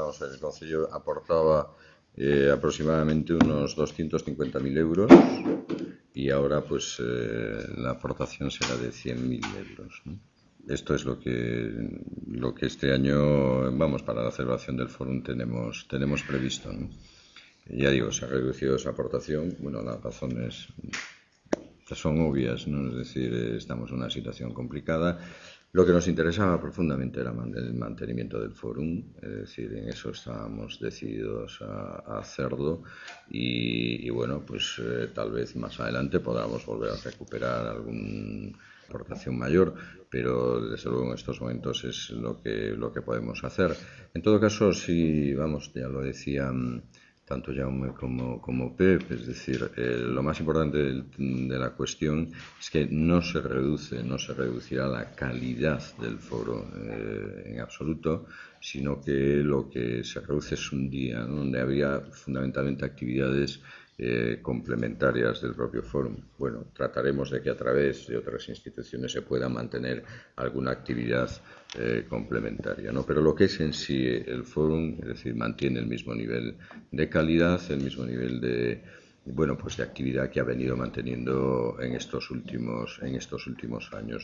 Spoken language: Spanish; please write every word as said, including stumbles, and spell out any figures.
vamos a ver, el Concello aportaba eh, aproximadamente unos doscientos cincuenta mil euros y ahora pues eh, la aportación será de cien mil euros, ¿no? Esto es lo que lo que este año, vamos, para la celebración del Fórum tenemos tenemos previsto, ¿no? Ya digo, se ha reducido esa aportación. Bueno, las razones son obvias, ¿no? Es decir, estamos en una situación complicada. Lo que nos interesaba profundamente era el mantenimiento del Fórum, es decir, en eso estábamos decididos a, a hacerlo y, y bueno, pues eh, tal vez más adelante podamos volver a recuperar alguna aportación mayor, pero desde luego en estos momentos es lo que, lo que podemos hacer. En todo caso, sí, vamos, ya lo decían tanto Jaume como, como Pep, es decir, eh, lo más importante de, de la cuestión es que no se reduce, no se reducirá la calidad del foro eh, en absoluto, sino que lo que se reduce es un día, ¿no?, donde habría fundamentalmente actividades eh, complementarias del propio foro. Bueno, trataremos de que a través de otras instituciones se pueda mantener alguna actividad eh, complementaria, ¿no? Pero lo que es en sí el foro, es decir, mantiene el mismo nivel de calidad, el mismo nivel de, bueno, pues de actividad que ha venido manteniendo en estos últimos, en estos últimos años.